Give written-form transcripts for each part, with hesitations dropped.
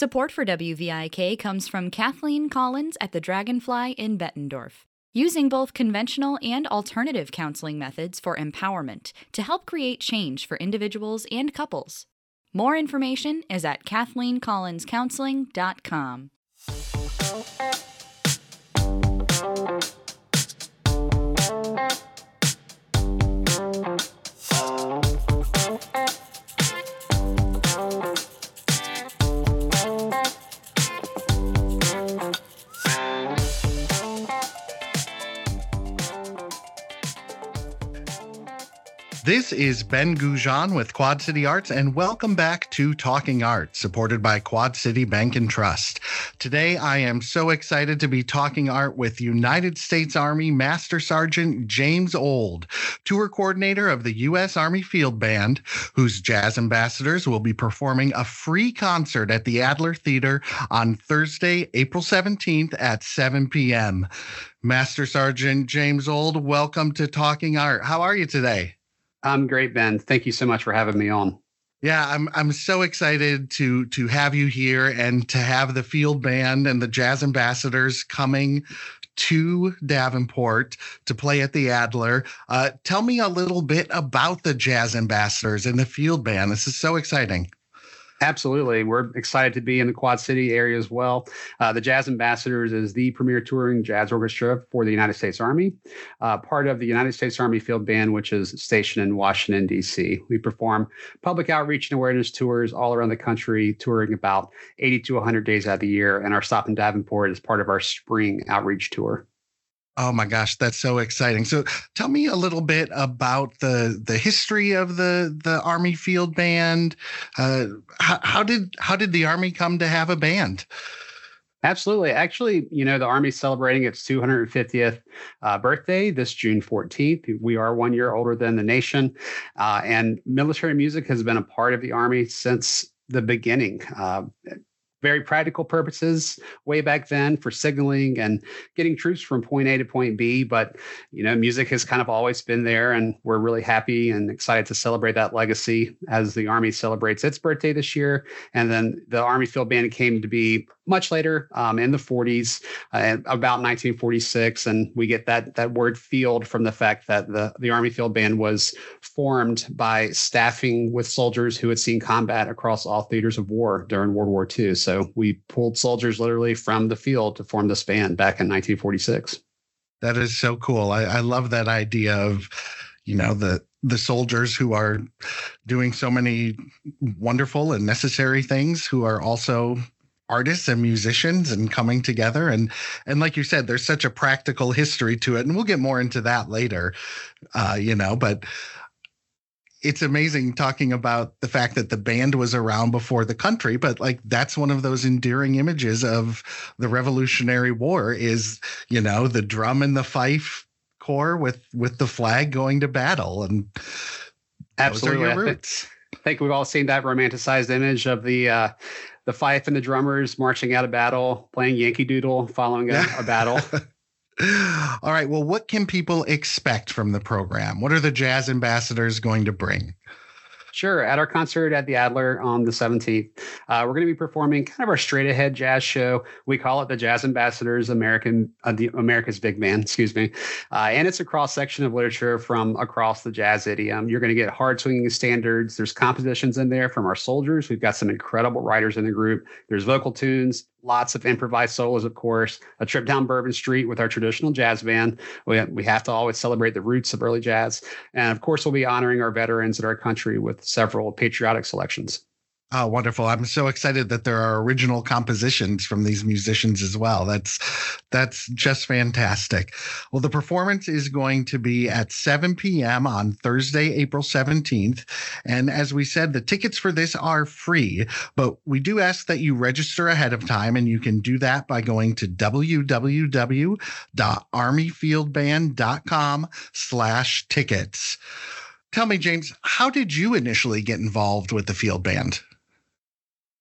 Support for WVIK comes from Kathleen Collins at the Dragonfly in Bettendorf, using both conventional and alternative counseling methods for empowerment to help create change for individuals and couples. More information is at KathleenCollinsCounseling.com. This is Ben Goujon with Quad City Arts, and welcome back to Talking Art, supported by Quad City Bank and Trust. Today, I am so excited to be talking art with United States Army Master Sergeant James Old, tour coordinator of the U.S. Army Field Band, whose jazz ambassadors will be performing a free concert at the Adler Theater on Thursday, April 17th at 7 p.m. Master Sergeant James Old, welcome to Talking Art. How are you today? I'm great, Ben. Thank you so much for having me on. Yeah, I'm so excited to have you here and to have the field band and the jazz ambassadors coming to Davenport to play at the Adler. Tell me a little bit about the jazz ambassadors and the field band. This is so exciting. Absolutely. We're excited to be in the Quad City area as well. The Jazz Ambassadors is the premier touring jazz orchestra for the United States Army, part of the United States Army Field Band, which is stationed in Washington, D.C. We perform public outreach and awareness tours all around the country, touring about 80 to 100 days out of the year. And our stop in Davenport is part of our spring outreach tour. Oh my gosh, that's so exciting. So tell me a little bit about the history of the Army Field Band. How did the Army come to have a band? Absolutely. Actually, the Army's celebrating its 250th birthday this June 14th. We are 1 year older than the nation, and military music has been a part of the Army since the beginning. Very practical purposes way back then for signaling and getting troops from point A to point B. But, music has kind of always been there, and we're really happy and excited to celebrate that legacy as the Army celebrates its birthday this year. And then the Army Field Band came to be much later in the 40s, about 1946. And we get that word field from the fact that the Army Field Band was formed by staffing with soldiers who had seen combat across all theaters of war during World War II. So we pulled soldiers literally from the field to form this band back in 1946. That is so cool. I love that idea of, the soldiers who are doing so many wonderful and necessary things, who are also artists and musicians and coming together. And like you said, there's such a practical history to it. And we'll get more into that later, but it's amazing talking about the fact that the band was around before the country, but that's one of those endearing images of the Revolutionary War is, the drum and the fife corps with the flag going to battle. And absolutely, those are your roots. I think we've all seen that romanticized image of the fife and the drummers marching out of battle, playing Yankee Doodle, following a battle. All right. Well, what can people expect from the program? What are the jazz ambassadors going to bring? Sure. At our concert at the Adler on the 17th, we're going to be performing kind of our straight ahead jazz show. We call it the Jazz Ambassadors America's Big Band, and it's a cross section of literature from across the jazz idiom. You're going to get hard swinging standards. There's compositions in there from our soldiers. We've got some incredible writers in the group. There's vocal tunes, lots of improvised solos, of course, a trip down Bourbon Street with our traditional jazz band. We have to always celebrate the roots of early jazz. And of course, we'll be honoring our veterans in our country with several patriotic selections. Oh, wonderful. I'm so excited that there are original compositions from these musicians as well. That's just fantastic. Well, the performance is going to be at 7 p.m. on Thursday, April 17th. And as we said, the tickets for this are free, but we do ask that you register ahead of time, and you can do that by going to www.armyfieldband.com/tickets. Tell me, James, how did you initially get involved with the field band?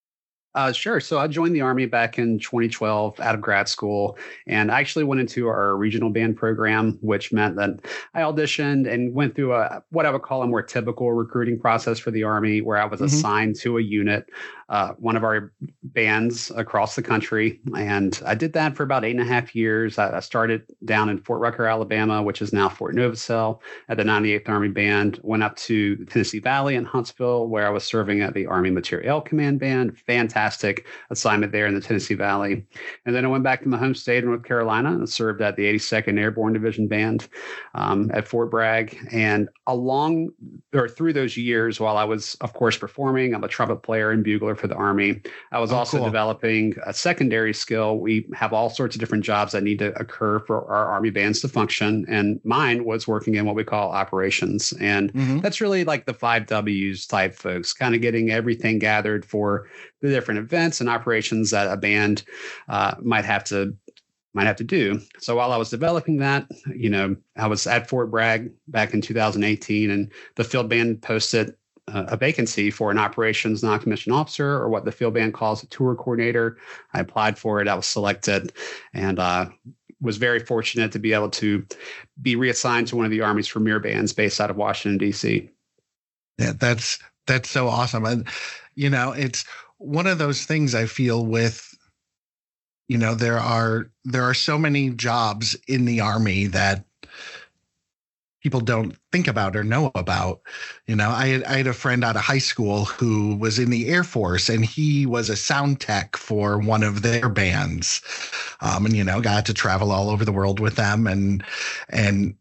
Sure. So I joined the Army back in 2012 out of grad school, and I actually went into our regional band program, which meant that I auditioned and went through what I would call a more typical recruiting process for the Army, where I was Hmm. assigned to a unit, one of our bands across the country. And I did that for about 8.5 years. I started down in Fort Rucker, Alabama, which is now Fort Novosel, at the 98th Army Band, went up to the Tennessee Valley in Huntsville, where I was serving at the Army Materiel Command Band. Fantastic assignment there in the Tennessee Valley. And then I went back to my home state of North Carolina and served at the 82nd Airborne Division Band at Fort Bragg. And along or through those years, while I was, of course, performing, I'm a trumpet player and bugler for the Army. I was Oh, also cool. developing a secondary skill. We have all sorts of different jobs that need to occur for our Army bands to function. And mine was working in what we call operations. And Hmm. that's really like the 5Ws type folks, kind of getting everything gathered for the different events and operations that a band might have to do. So while I was developing that, I was at Fort Bragg back in 2018, and the field band posted a vacancy for an operations non-commissioned officer, or what the field band calls a tour coordinator. I applied for it. I was selected, and was very fortunate to be able to be reassigned to one of the Army's premier bands based out of Washington, D.C. Yeah, that's so awesome. And it's one of those things I feel with, there are so many jobs in the Army that people don't think about or know about. I had a friend out of high school who was in the Air Force, and he was a sound tech for one of their bands, and got to travel all over the world with them. And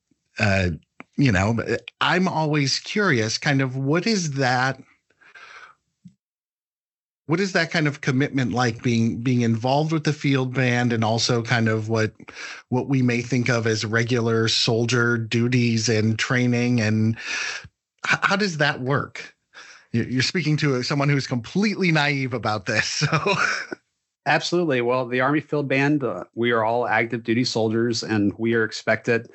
I'm always curious, kind of what is that kind of commitment like, being involved with the field band, and also kind of what we may think of as regular soldier duties and training, and how does that work? You're speaking to someone who's completely naive about this. So Absolutely. Well, the Army Field Band, we are all active duty soldiers, and we are expected,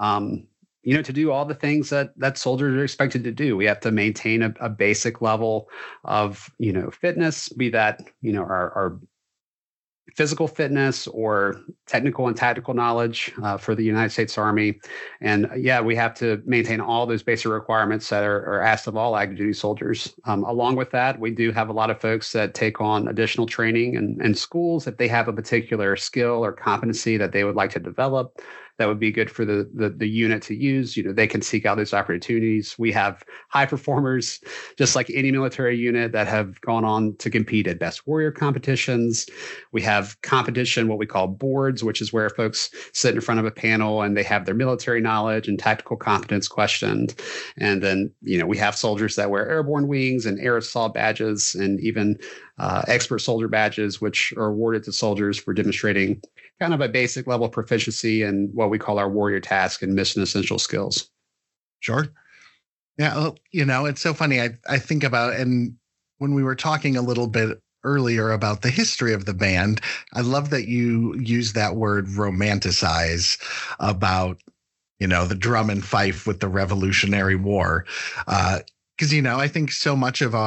to do all the things that soldiers are expected to do. We have to maintain a basic level of, fitness, be that, our physical fitness or technical and tactical knowledge for the United States Army. And yeah, we have to maintain all those basic requirements that are asked of all active duty soldiers. Along with that, we do have a lot of folks that take on additional training and schools if they have a particular skill or competency that they would like to develop that would be good for the unit to use. They can seek out those opportunities. We have high performers, just like any military unit, that have gone on to compete at Best Warrior competitions. We have competition, what we call boards, which is where folks sit in front of a panel and they have their military knowledge and tactical competence questioned. And then, we have soldiers that wear airborne wings and air assault badges, and even expert soldier badges, which are awarded to soldiers for demonstrating kind of a basic level of proficiency in what we call our warrior task and mission essential skills. sure. Yeah. Well, it's so funny. I think about, and when we were talking a little bit earlier about the history of the band, I love that you use that word romanticize about, the drum and fife with the Revolutionary War. Because, I think so much of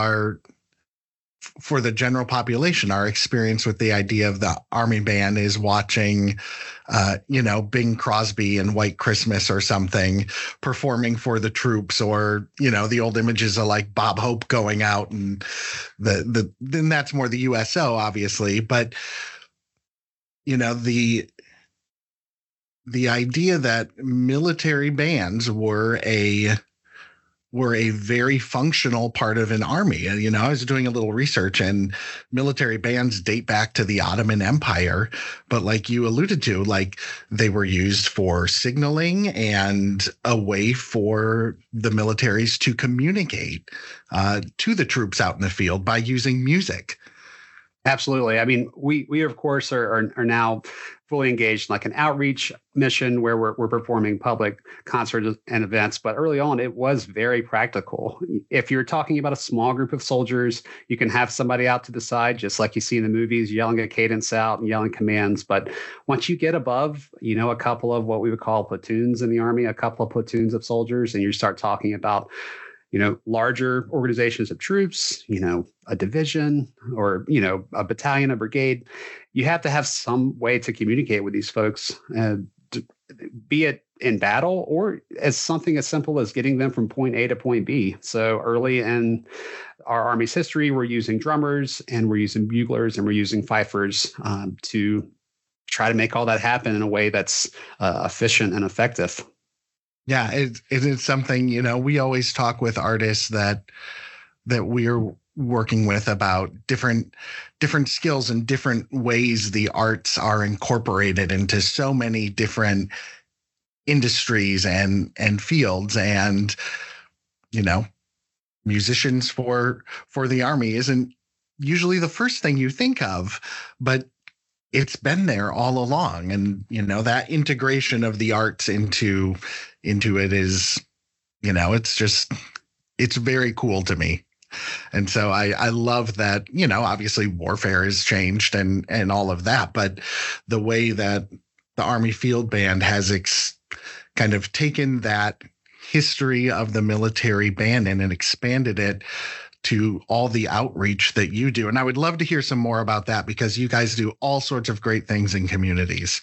for the general population, our experience with the idea of the Army band is watching, Bing Crosby and White Christmas or something performing for the troops, or, the old images of like Bob Hope going out, and then that's more the USO, obviously. But, the idea that military bands were a very functional part of an army. And, I was doing a little research, and military bands date back to the Ottoman Empire. But like you alluded to, like they were used for signaling and a way for the militaries to communicate to the troops out in the field by using music. Absolutely. I mean, we of course are now fully engaged in like an outreach mission where we're performing public concerts and events. But early on, it was very practical. If you're talking about a small group of soldiers, you can have somebody out to the side, just like you see in the movies, yelling a cadence out and yelling commands. But once you get above, a couple of what we would call platoons in the Army, a couple of platoons of soldiers, and you start talking about larger organizations of troops, a division or, a battalion, a brigade, you have to have some way to communicate with these folks, be it in battle or as something as simple as getting them from point A to point B. So early in our Army's history, we're using drummers and we're using buglers and we're using fifers to try to make all that happen in a way that's efficient and effective. Yeah, it is something, we always talk with artists that we're working with about different skills and different ways the arts are incorporated into so many different industries and fields. And, musicians for the Army isn't usually the first thing you think of, but it's been there all along. And, that integration of the arts into it is, it's very cool to me. And so I love that, obviously warfare has changed and all of that, but the way that the Army Field Band has kind of taken that history of the military band and expanded it to all the outreach that you do. And I would love to hear some more about that because you guys do all sorts of great things in communities.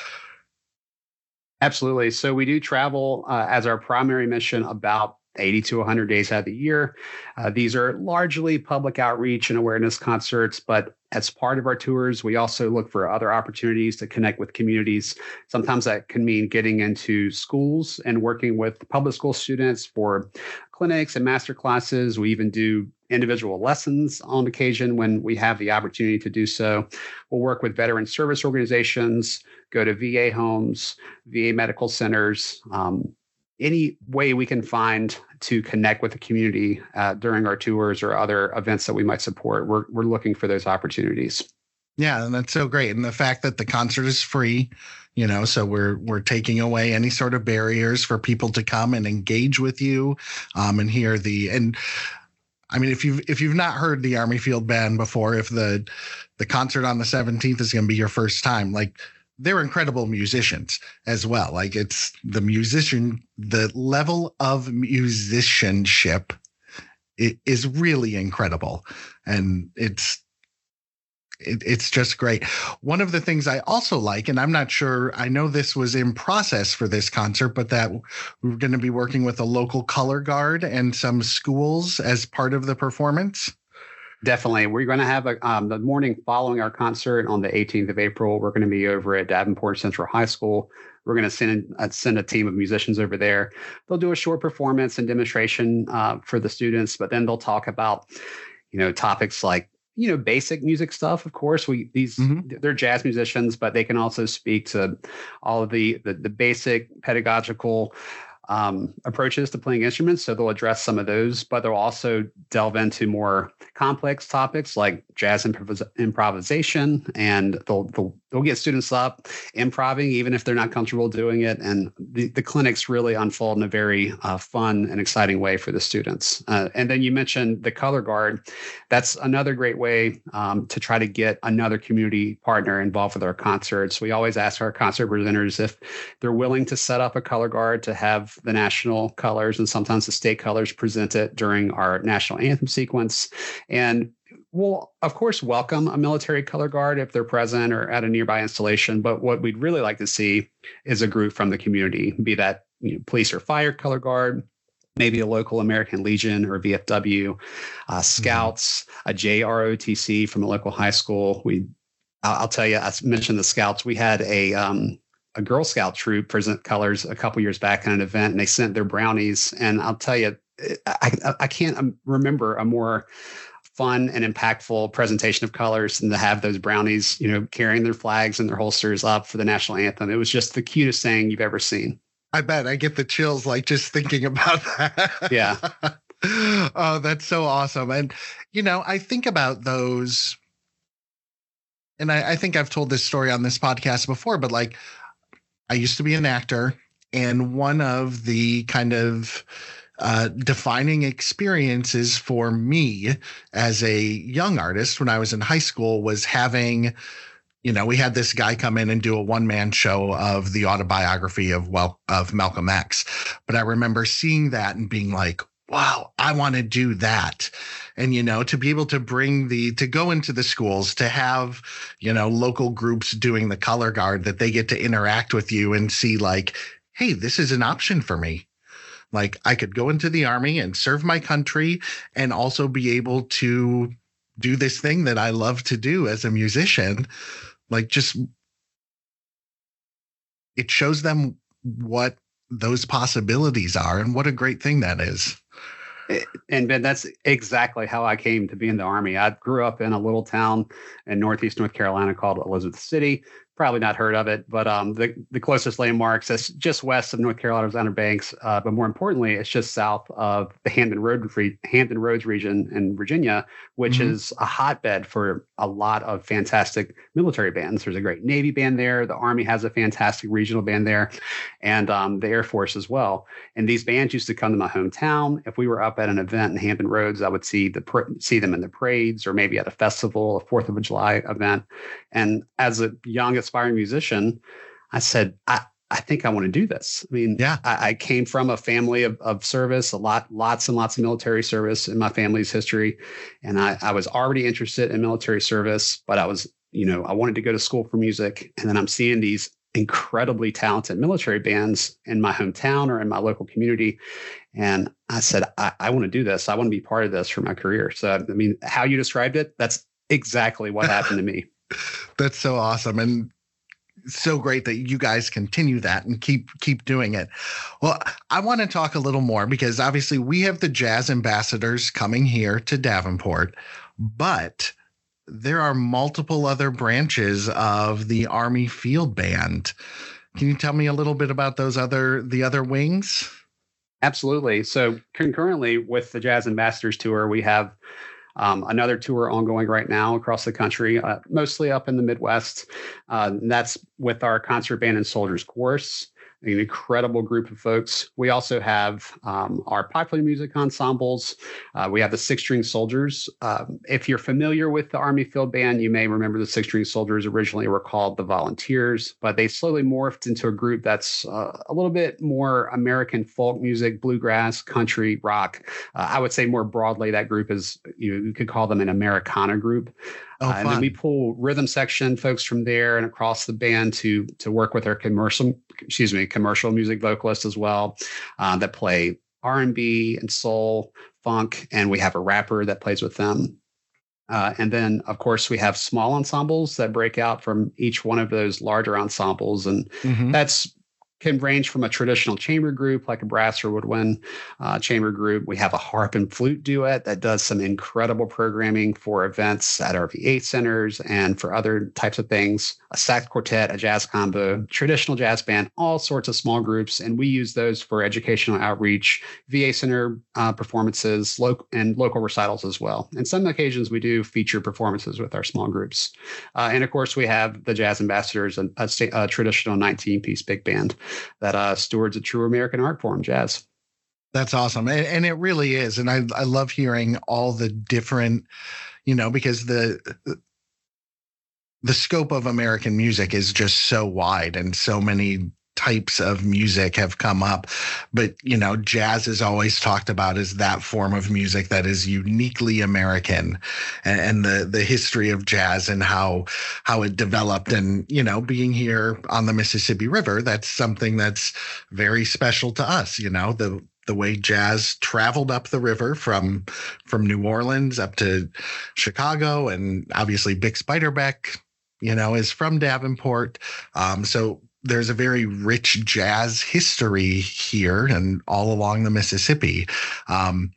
Absolutely. So we do travel as our primary mission about 80 to 100 days out of the year. These are largely public outreach and awareness concerts, but as part of our tours, we also look for other opportunities to connect with communities. Sometimes that can mean getting into schools and working with public school students for clinics and master classes. We even do individual lessons on occasion when we have the opportunity to do so. We'll work with veteran service organizations, go to VA homes, VA medical centers, any way we can find to connect with the community during our tours or other events that we might support. We're looking for those opportunities. Yeah, and that's so great. And the fact that the concert is free, so we're taking away any sort of barriers for people to come and engage with you and hear and I mean, if you've not heard the Army Field Band before, if the concert on the 17th is going to be your first time, like, they're incredible musicians as well. Like, it's the level of musicianship is really incredible. And it's just great. One of the things I also like, and I'm not sure, I know this was in process for this concert, but that we're going to be working with a local color guard and some schools as part of the performance. Definitely. We're going to have the morning following our concert on the 18th of April. We're going to be over at Davenport Central High School. We're going to send a team of musicians over there. They'll do a short performance and demonstration for the students, but then they'll talk about, topics like, basic music stuff. Of course, they're jazz musicians, but they can also speak to all of the basic pedagogical approaches to playing instruments. So they'll address some of those, but they'll also delve into more complex topics like jazz improvisation, and they'll get students up improvising even if they're not comfortable doing it. And the clinics really unfold in a very fun and exciting way for the students. And then you mentioned the color guard. That's another great way to try to get another community partner involved with our concerts. We always ask our concert presenters if they're willing to set up a color guard to have the national colors and sometimes the state colors presented during our national anthem sequence. And we'll, of course, welcome a military color guard if they're present or at a nearby installation. But what we'd really like to see is a group from the community, be that police or fire color guard, maybe a local American Legion or VFW, Scouts, a JROTC from a local high school. I'll tell you, I mentioned the Scouts. We had a Girl Scout troop present colors a couple years back at an event, and they sent their brownies. And I'll tell you, I can't remember a more fun and impactful presentation of colors than to have those brownies, carrying their flags and their holsters up for the national anthem. It was just the cutest thing you've ever seen. I bet. I get the chills just thinking about that. Yeah. Oh, that's so awesome. And, I think about those, and I think I've told this story on this podcast before, but I used to be an actor, and one of the kind of defining experiences for me as a young artist when I was in high school was having, we had this guy come in and do a one-man show of the autobiography of Malcolm X. But I remember seeing that and being like, wow, I want to do that. And, to be able to to go into the schools, to have, local groups doing the color guard, that they get to interact with you and see like, hey, this is an option for me. Like I could go into the Army and serve my country and also be able to do this thing that I love to do as a musician. Like just, it shows them what those possibilities are and what a great thing that is. And Ben, that's exactly how I came to be in the Army. I grew up in a little town in Northeast North Carolina called Elizabeth City. Probably not heard of it, but the closest landmarks, that's just west of North Carolina's Outer Banks. But more importantly, it's just south of the Hampton Roads region in Virginia, which is a hotbed for a lot of fantastic military bands. There's a great Navy band there. The Army has a fantastic regional band there, and the Air Force as well. And these bands used to come to my hometown. If we were up at an event in Hampton Roads, I would see them in the parades or maybe at a festival, a 4th of July event. And as a young aspiring musician, I said, I think I want to do this. I mean, yeah, I came from a family of service, lots and lots of military service in my family's history. And I was already interested in military service, but I was, I wanted to go to school for music. And then I'm seeing these incredibly talented military bands in my hometown or in my local community. And I said, I want to do this. I want to be part of this for my career. So, I mean, how you described it, that's exactly what happened to me. That's so awesome. And so great that you guys continue that and keep doing it. Well, I want to talk a little more because obviously we have the Jazz Ambassadors coming here to Davenport, but there are multiple other branches of the Army Field Band. Can you tell me a little bit about the other wings? Absolutely. So concurrently with the Jazz Ambassadors tour, we have another tour ongoing right now across the country, mostly up in the Midwest. That's with our concert band and soldiers chorus, an incredible group of folks. We also have our popular music ensembles. We have the Six String Soldiers. If you're familiar with the Army Field Band, you may remember the Six String Soldiers originally were called the Volunteers, but they slowly morphed into a group that's a little bit more American folk music, bluegrass, country, rock. I would say more broadly, that group is, you could call them an Americana group. And then we pull rhythm section folks from there and across the band to work with our commercial music vocalists as well, that play R&B and soul, funk, and we have a rapper that plays with them. And then, of course, we have small ensembles that break out from each one of those larger ensembles, and that's can range from a traditional chamber group like a brass or woodwind chamber group. We have a harp and flute duet that does some incredible programming for events at our VA centers and for other types of things. A sax quartet, a jazz combo, traditional jazz band, all sorts of small groups. And we use those for educational outreach, VA center performances, and local recitals as well. And some occasions we do feature performances with our small groups. And of course, we have the Jazz Ambassadors, a traditional 19-piece big band that stewards a true American art form, jazz. That's awesome. And it really is. And I love hearing all the different, because the scope of American music is just so wide and so many types of music have come up. But, jazz is always talked about as that form of music that is uniquely American, and the history of jazz and how it developed. And, being here on the Mississippi River, that's something that's very special to us, the way jazz traveled up the river from New Orleans up to Chicago. And obviously Bix Beiderbecke, is from Davenport. So there's a very rich jazz history here and all along the Mississippi. And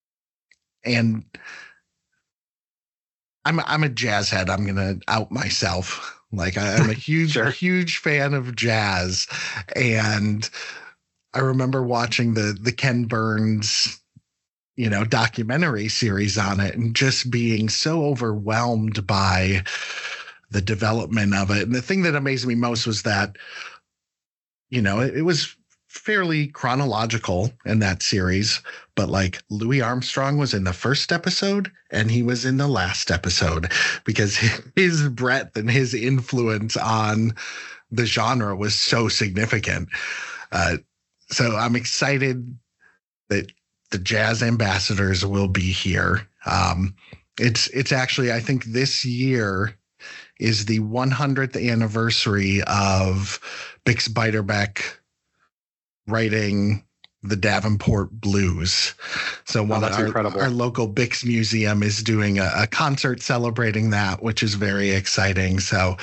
I'm a jazz head. I'm going to out myself. Like I'm a huge, huge fan of jazz. And I remember watching the Ken Burns, documentary series on it and just being so overwhelmed by the development of it. And the thing that amazed me most was that, it was fairly chronological in that series, but like Louis Armstrong was in the first episode and he was in the last episode because his breadth and his influence on the genre was so significant. So I'm excited that the Jazz Ambassadors will be here. It's actually, I think this year is the 100th anniversary of Bix Beiderbecke writing the Davenport Blues. So our local Bix Museum is doing a concert celebrating that, which is very exciting. So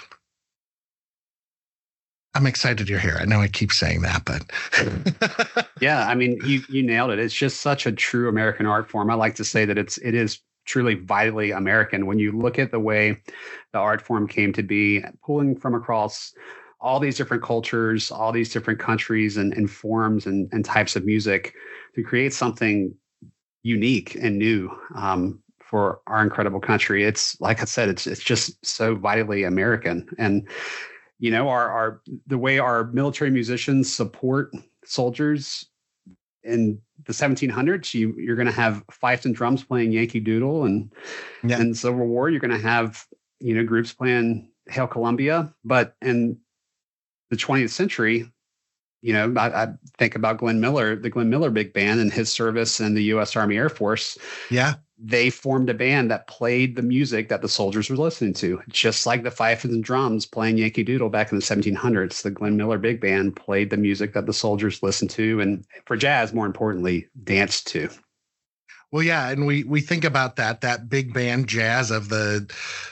I'm excited you're here. I know I keep saying that, but yeah, I mean, you nailed it. It's just such a true American art form. I like to say that it is truly vitally American. When you look at the way the art form came to be, pulling from across all these different cultures, all these different countries and forms and types of music to create something unique and new for our incredible country. It's like I said, it's just so vitally American. And you know, our the way our military musicians support soldiers in the 1700s, you're going to have fifes and drums playing Yankee Doodle, and in Civil War, you're going to have, you know, groups playing Hail Columbia. But in the 20th century, you know, I think about Glenn Miller, the Glenn Miller Big Band, and his service in the U.S. Army Air Force. Yeah. They formed a band that played the music that the soldiers were listening to, just like the fifes and drums playing Yankee Doodle back in the 1700s. The Glenn Miller Big Band played the music that the soldiers listened to, and for jazz, more importantly, danced to. Well, yeah, and we think about that big band jazz of the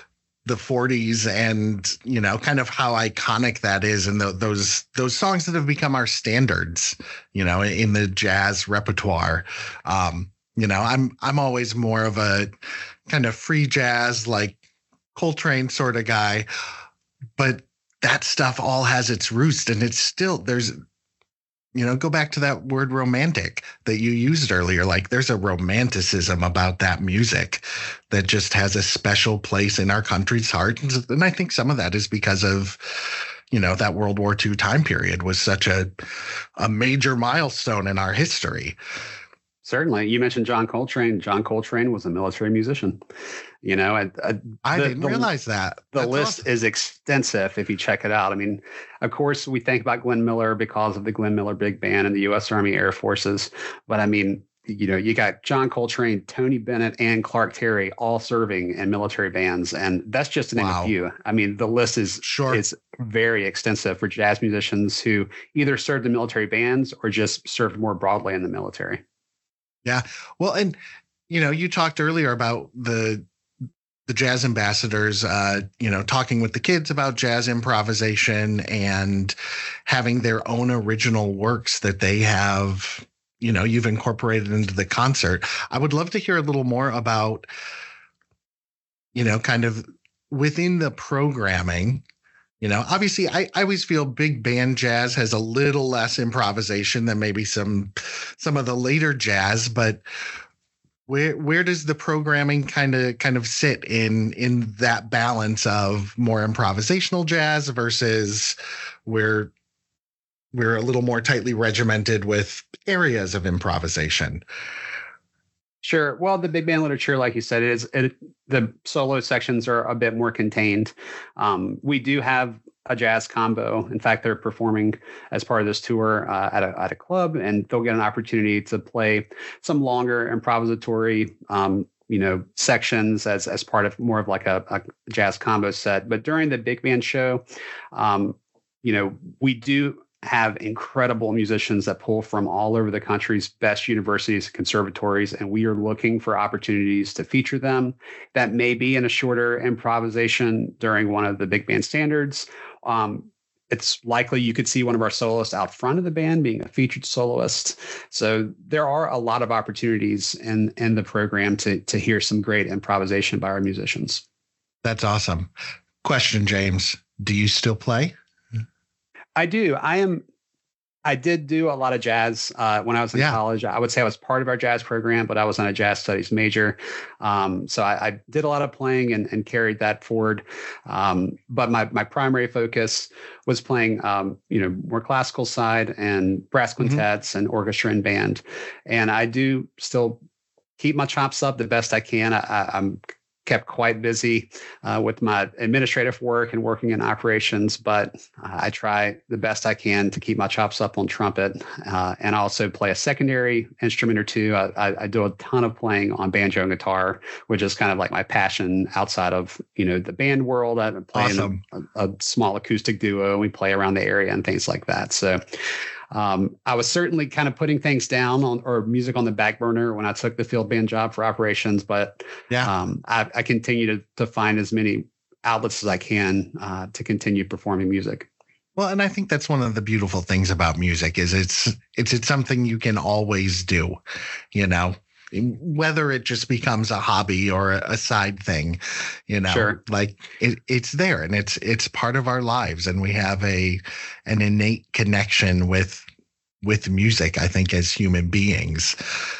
40s, and you know, kind of how iconic that is, and those songs that have become our standards, you know, in the jazz repertoire. You know, I'm always more of a kind of free jazz, like Coltrane sort of guy, but that stuff all has its roots, and it's still, there's, you know, go back to that word romantic that you used earlier. Like, there's a romanticism about that music that just has a special place in our country's heart. And I think some of that is because of, you know, that World War II time period was such a major milestone in our history. Certainly. You mentioned John Coltrane. John Coltrane was a military musician. You know, I didn't realize that. The list is extensive if you check it out. I mean, of course, we think about Glenn Miller because of the Glenn Miller Big Band and the U.S. Army Air Forces. But I mean, you know, you got John Coltrane, Tony Bennett, and Clark Terry all serving in military bands. And that's just to name a few. I mean, the list is very extensive for jazz musicians who either served in military bands or just served more broadly in the military. Yeah. Well, and, you know, you talked earlier about the Jazz Ambassadors, you know, talking with the kids about jazz improvisation and having their own original works that they have, you know, you've incorporated into the concert. I would love to hear a little more about, you know, kind of within the programming. You know, obviously, I always feel big band jazz has a little less improvisation than maybe some of the later jazz. But where does the programming kind of sit in that balance of more improvisational jazz versus where we're a little more tightly regimented with areas of improvisation? Sure. Well, the big band literature, like you said, the solo sections are a bit more contained. We do have a jazz combo. In fact, they're performing as part of this tour at a club, and they'll get an opportunity to play some longer improvisatory, you know, sections as part of more of like a jazz combo set. But during the big band show, you know, we do have incredible musicians that pull from all over the country's best universities and conservatories, and we are looking for opportunities to feature them. That may be in a shorter improvisation during one of the big band standards. It's likely you could see one of our soloists out front of the band being a featured soloist. So there are a lot of opportunities in the program to hear some great improvisation by our musicians. That's awesome. Question, James, do you still play? I do. I did do a lot of jazz when I was in college. I would say I was part of our jazz program, but I was not a jazz studies major. So I did a lot of playing and carried that forward. But my primary focus was playing, you know, more classical side and brass quintets and orchestra and band. And I do still keep my chops up the best I can. I'm kept quite busy with my administrative work and working in operations, but I try the best I can to keep my chops up on trumpet. And I also play a secondary instrument or two. I do a ton of playing on banjo and guitar, which is kind of like my passion outside of, the band world. I play Awesome. in a small acoustic duo. We play around the area and things like that. So I was certainly kind of putting things down or music on the back burner when I took the field band job for operations, but I continue to find as many outlets as I can to continue performing music. Well, and I think that's one of the beautiful things about music is it's something you can always do, whether it just becomes a hobby or a side thing, Sure. like it's there and it's part of our lives, and we have an innate connection with music, I think, as human beings.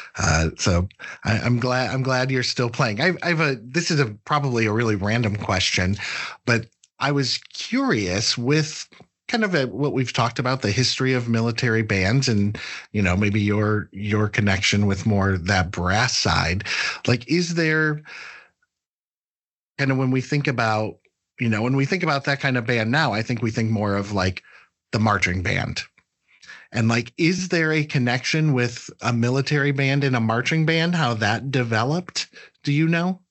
So I'm glad you're still playing. This is probably a really random question, but I was curious with kind of what we've talked about, the history of military bands and, maybe your connection with more that brass side. Like, is there kind of when we think about that kind of band now, I think we think more of like the marching band. And like, is there a connection with a military band and a marching band, how that developed? Do you know?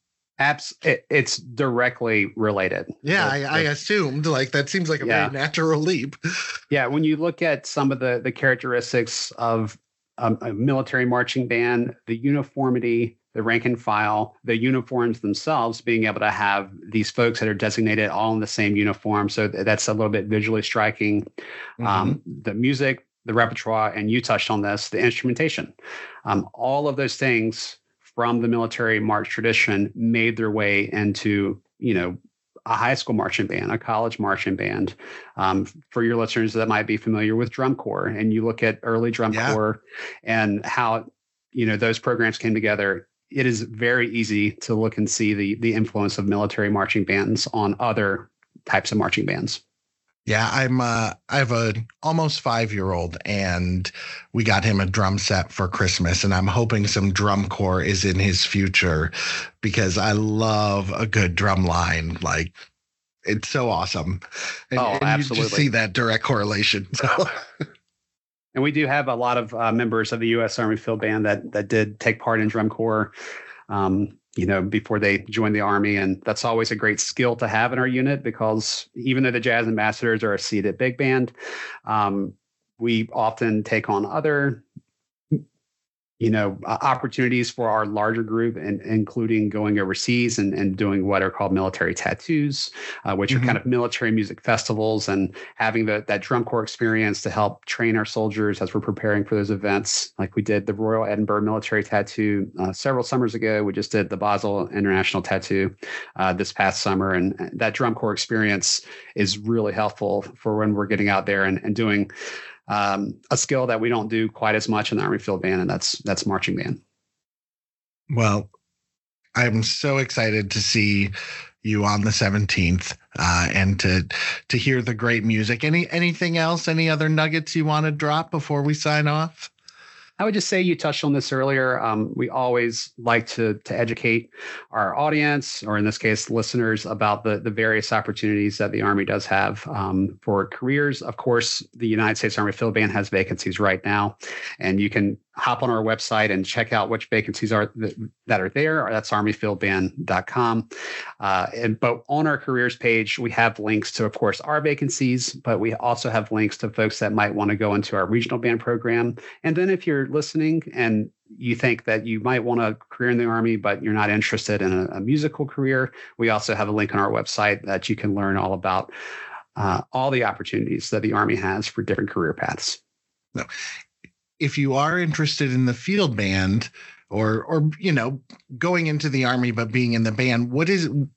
It's directly related. Yeah, I assumed like that seems like a very natural leap. Yeah, when you look at some of the characteristics of a military marching band, the uniformity, the rank and file, the uniforms themselves, being able to have these folks that are designated all in the same uniform. So that's a little bit visually striking. Mm-hmm. The music, the repertoire, and you touched on this, the instrumentation. All of those things from the military march tradition made their way into, a high school marching band, a college marching band. For your listeners that might be familiar with drum corps, and you look at early drum corps and how, those programs came together, it is very easy to look and see the influence of military marching bands on other types of marching bands. Yeah, I have a almost 5-year-old, and we got him a drum set for Christmas, and I'm hoping some drum corps is in his future because I love a good drum line. Like, it's so awesome. And absolutely. You just see that direct correlation. So. And we do have a lot of members of the U.S. Army Field Band that did take part in drum corps. Before they joined the Army. And that's always a great skill to have in our unit, because even though the Jazz Ambassadors are a seated big band, we often take on other opportunities for our larger group, and including going overseas and doing what are called military tattoos, which are kind of military music festivals, and having that drum corps experience to help train our soldiers as we're preparing for those events. Like we did the Royal Edinburgh Military Tattoo several summers ago. We just did the Basel International Tattoo this past summer. And that drum corps experience is really helpful for when we're getting out there and doing a skill that we don't do quite as much in the Army Field Band, and that's marching band. Well, I'm so excited to see you on the 17th and to hear the great music. Anything else? Any other nuggets you want to drop before we sign off? I would just say, you touched on this earlier. We always like to educate our audience, or in this case, listeners, about the various opportunities that the Army does have for careers. Of course, the United States Army Field Band has vacancies right now, and you can hop on our website and check out which vacancies are that are there. That's armyfieldband.com. But on our careers page, we have links to, of course, our vacancies, but we also have links to folks that might want to go into our regional band program. And then if you're listening and you think that you might want a career in the Army, but you're not interested in a musical career, we also have a link on our website that you can learn all about all the opportunities that the Army has for different career paths. No. If you are interested in the field band or going into the Army but being in the band, what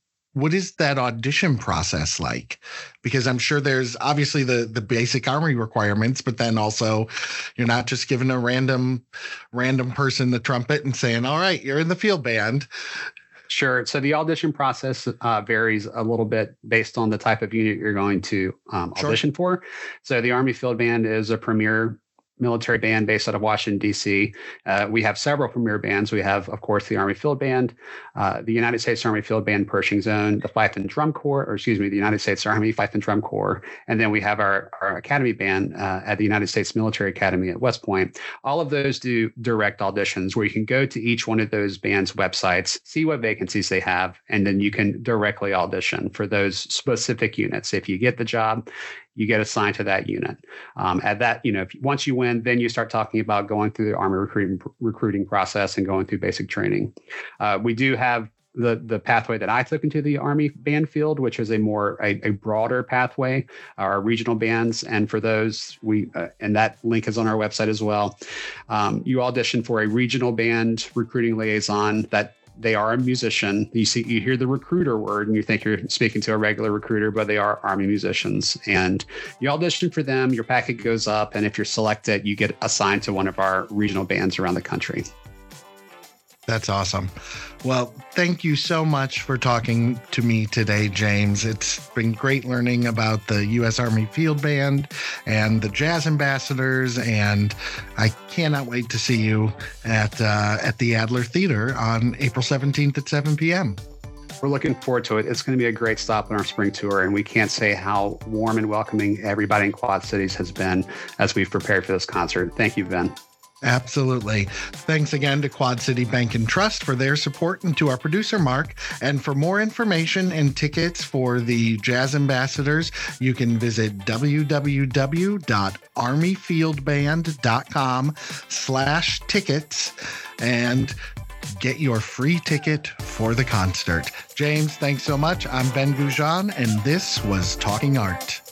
is that audition process like? Because I'm sure there's obviously the basic Army requirements, but then also you're not just giving a random person the trumpet and saying, all right, you're in the field band. Sure. So the audition process varies a little bit based on the type of unit you're going to audition for. So the Army Field Band is a premier military band based out of Washington, D.C. We have several premier bands. We have, of course, the Army Field Band. the United States Army Field Band Pershing Zone, the Fife and Drum Corps, the United States Army Fife and Drum Corps, and then we have our Academy Band at the United States Military Academy at West Point. All of those do direct auditions where you can go to each one of those bands' websites, see what vacancies they have, and then you can directly audition for those specific units. If you get the job, you get assigned to that unit. At that, once you win, then you start talking about going through the Army recruiting process and going through basic training. We do have the pathway that I took into the Army band field, which is a broader pathway, our regional bands. And for those, and that link is on our website as well. You audition for a regional band recruiting liaison that they are a musician. You hear the recruiter word and you think you're speaking to a regular recruiter, but they are Army musicians. And you audition for them, your packet goes up, and if you're selected, you get assigned to one of our regional bands around the country. That's awesome. Well, thank you so much for talking to me today, James. It's been great learning about the U.S. Army Field Band and the Jazz Ambassadors, and I cannot wait to see you at the Adler Theater on April 17th at 7 p.m. We're looking forward to it. It's going to be a great stop on our spring tour, and we can't say how warm and welcoming everybody in Quad Cities has been as we've prepared for this concert. Thank you, Ben. Absolutely. Thanks again to Quad City Bank and Trust for their support, and to our producer, Mark. And for more information and tickets for the Jazz Ambassadors, you can visit www.armyfieldband.com/tickets and get your free ticket for the concert. James, thanks so much. I'm Ben Goujon, and this was Talking Art.